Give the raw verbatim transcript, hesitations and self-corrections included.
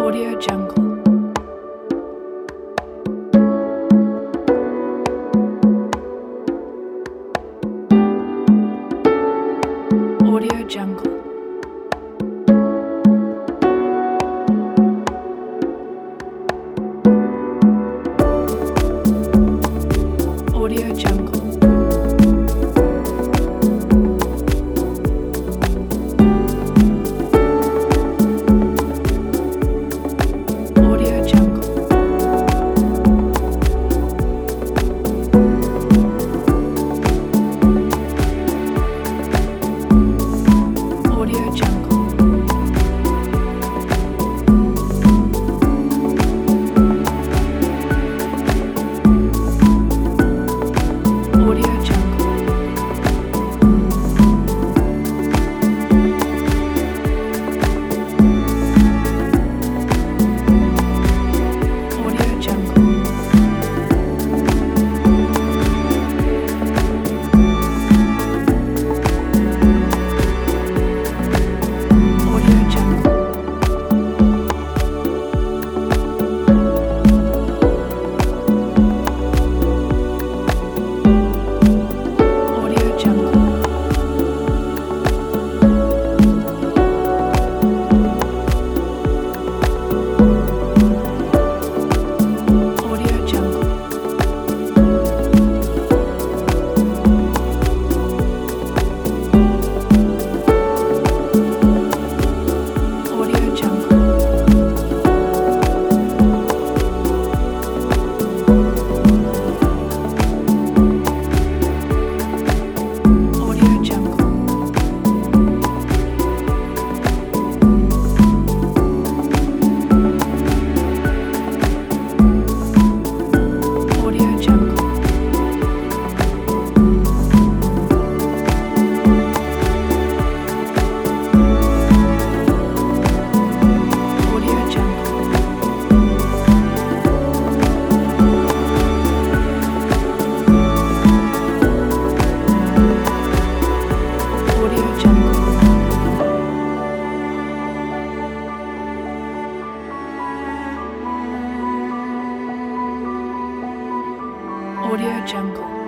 Audio Jungle. Audio Jungle. Audio Jungle. Audio Jungle. Audio Jungle. Audio Jungle. Audio Jungle. Audio Jungle. Audio Jungle. Audio Jungle. Audio Jungle. Audio Jungle. Audio Jungle. Audio Jungle. Audio Jungle. Audio Jungle.